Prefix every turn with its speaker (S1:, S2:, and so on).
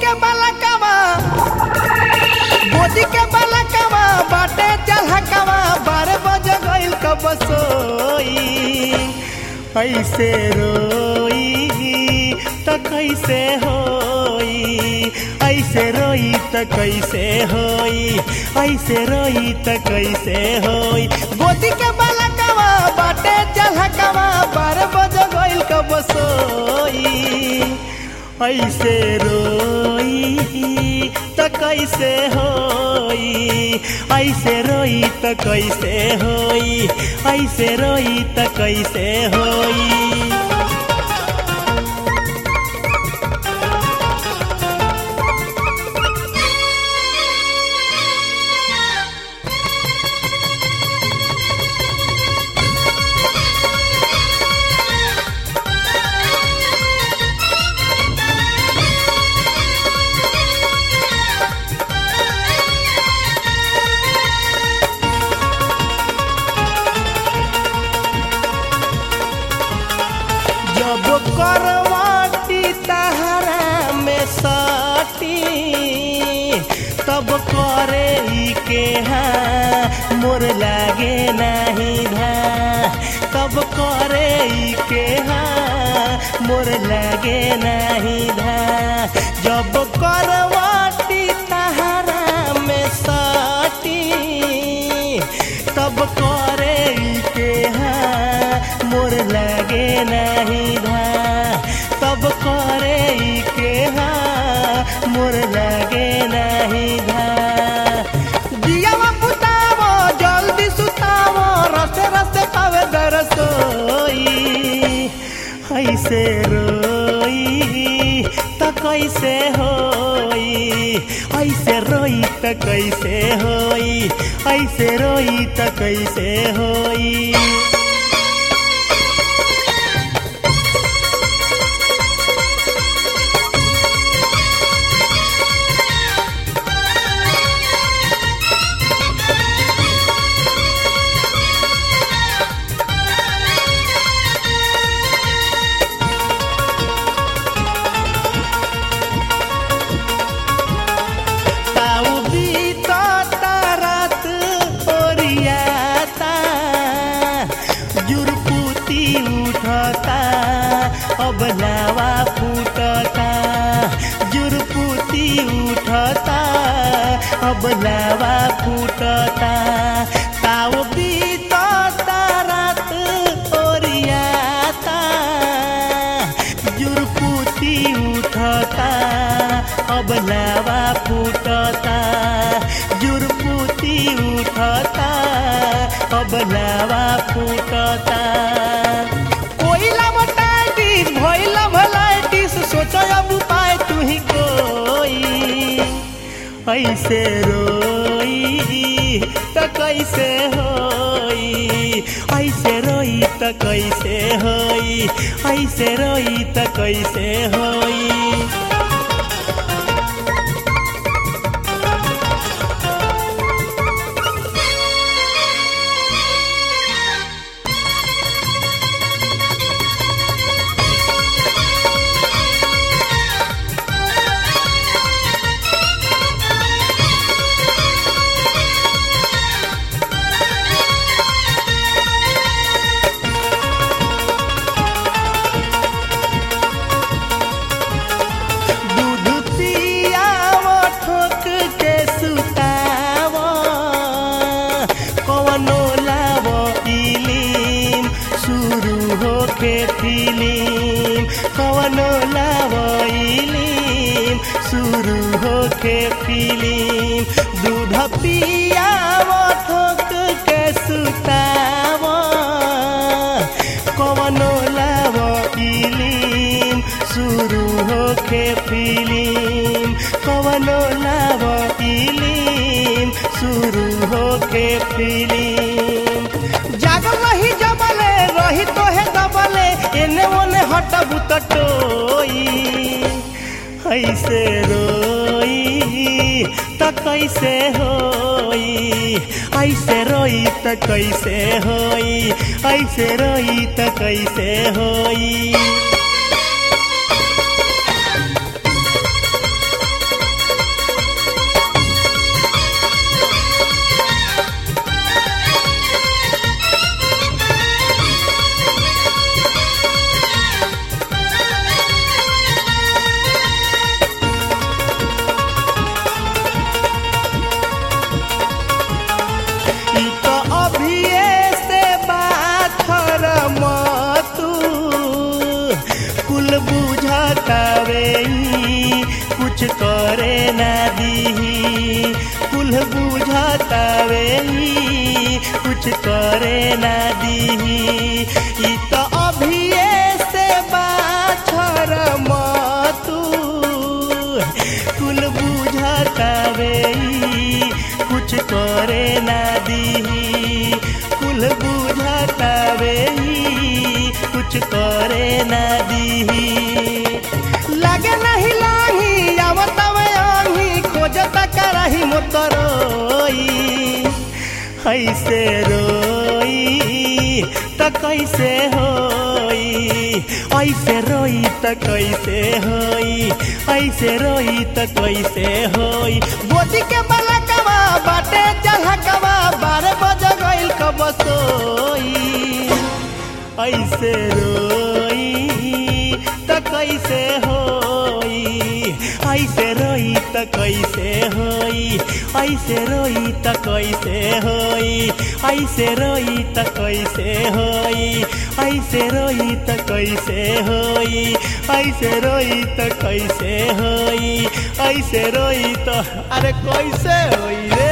S1: के बालकवा बाटे चलहकवा 12 बजे गइल कब सोई ऐसे रोई त कैसे होई ऐसे रोई त कैसे होई ऐसे रोई त कैसे होई गोदी के बालकवा बाटे चलहकवा 12 बजे गइल कब सोई ऐसे रोई त कैसे होई ऐसे रोई त कैसे होई ऐसे रोई त कैसे होई जब करवाटी तहरा में साटी तब करे के हाँ मोर लागे नहीं धा तब करे के हाँ मोर लागे नहीं धा जब करवाटी तहरा में साटी तब करे के हाँ मोर लागे नहीं धा तब करे के हाँ मोर लागे नहीं धा दियावा पुतावो जल्दी सुतावो रस्ते रस्ते पावे दरसोई ऐसे रोई त कैसे होई ऐसे रोई त कैसे होई ऐसे रोई त कैसे होई अब लावा फूटता जुरपुती उठता अब लावा फूटता ताव बीतता रात ओरियाता जुरपुती उठता अब लावा फूटता जुरपुती उठता अब लावा फूटता भइला भलाइटिस सोचो अब उपाय तू ही कोई ऐसे रोई त कैसे होई ऐसे रोई त कैसे होई ऐसे रोई त कैसे होई कवनो लावइलीम शुरू होके फिलीम दूध पियावो ठोक के सुतावो कवनो लावइलीम शुरू होके फिलीम कवनो लावइलीम शुरू होके फिलीम जागल रही जबले रही तोहे दबले एने ओने हटबू त टोई ऐसे रोई त कैसे होई ऐसे रोई त कैसे होई ऐसे रोई त कैसे होई कुल बुझतावे कुछ करे ना दीही ई तो अभिये से बाछर मतू कुल बुझतावे कुछ करे ना दीही कुल बुझतावे कुछ करे ना दीही लागे नहीं लाही आवतवे आही खोजता कराही मोतरोई ऐसे रोई त कैसे होई ऐसे रोई त कैसे होई ऐसे रोई त कैसे होई बोदी के बलकवा बाटे जलहकवा 12 बज गइल कब सोई ऐसे रोई त कैसे होई ऐसे रोई त कैसे होई ऐसे रोई त कैसे होई ऐसे रोई त कैसे होई ऐसे रोई त कैसे होई ऐसे रोई त कैसे होई ऐसे रोई त अरे कैसे होई रे।